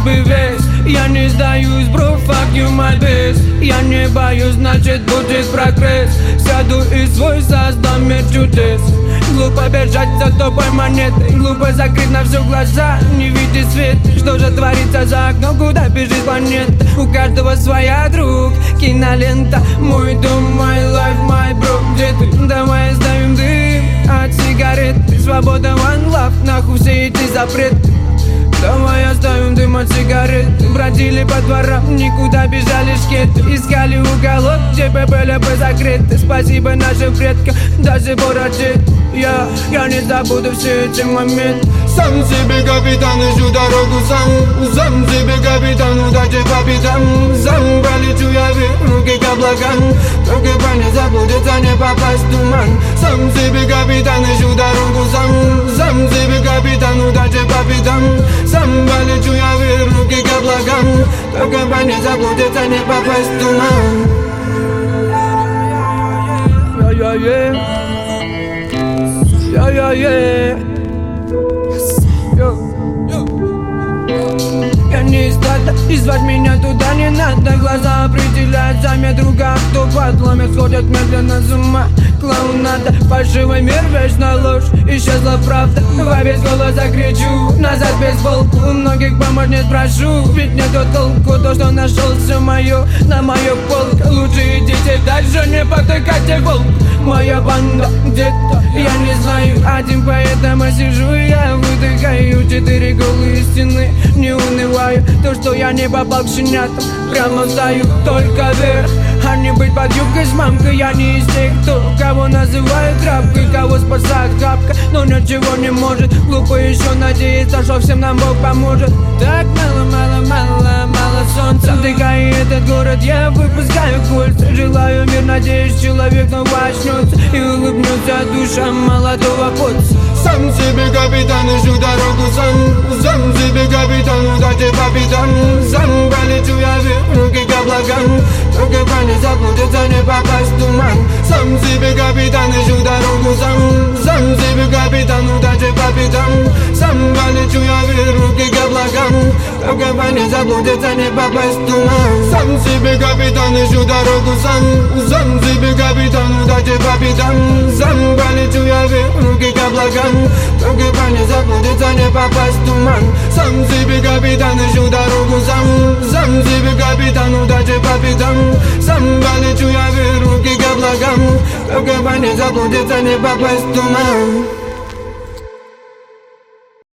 бы весь. Я не сдаюсь, bro, fuck you my best. Я не боюсь, значит будет прогресс. Сяду и свой создам мир чудес. Глупо бежать за тупой монетой, глупо закрыть на все глаза, не видеть свет. Что же творится за окном, куда бежит планета? У каждого своя, друг, кинолента. Мой дом, мой life, мой бро. Где ты? Давай оставим дым от сигарет. Свобода, one love, нахуй все эти запреты. Давай оставим дым от сигарет. Бродили по дворам, никуда бежали шкеты. Искали уголок, где ППЛП закрыты. Спасибо нашим предкам, даже бородет. Я не забуду все эти моменты. Сам себе капитан, ищу дорогу сам себе капитан, удачи по пятам. Сам полечу я вверх, руки к облакам. Только бы не заблудиться, не попасть в туман. Сам себе капитан, ищу дорогу сам себе капитан, удачи по пятам. Сам полечу я вверх, руки к облакам. Только бы не заблудиться, не попасть в туман. Я не из стада, и звать меня туда не надо. Глаза определяют замет друга, кто подломит, сходят медленно с ума. Клоунада, фальшивый мир, вечная ложь. Исчезла правда, во весь голос закричу. Назад без волку, у многих помощниц прошу. Ведь нету толку, то, что нашел все мое на мою полку. Лучше идите дальше, не потыкайте волк. Моя банда где-то, я не знаю один, поэтому сижу я выдыхаю. 4 голые стены, не унываю. То, что я не попал к щенятам, прямо встаю только вверх. А не быть под юбкой с мамкой. Я не из тех, кого называют тряпкой, кого спасает капка, но ничего не может. Глупо еще надеяться, что всем нам Бог поможет. Так мало солнца. Вдыхая этот город, я выпускаю кольца. Желаю мир, надеюсь, человек снова очнется и улыбнется душам молодого поца. Сам себе капитан, ищу дорогу сам себе капитан, удачи по пятам. Сам полечу я вверх, руки к облакам. Только бы не заблудиться, не попасть в туман. Сам себе капитан, ищу дорогу сам себе капитан, удачи по пятам. Сам полечу я вверх, руки к облакам. Только бы не заблудиться, не попасть в туман. Сам себе капитан, ищу дорогу сам себе капитан, удачи по пятам. Сам полечу я вверх, руки к облакам. Только бы не заблудиться, не попасть в туман. Сам себе капитан, ищу дорогу сам себе капитан, удачи по пятам. Сам полечу я вверх, руки к облакам. Только бы не заблудиться, не попасть в туман.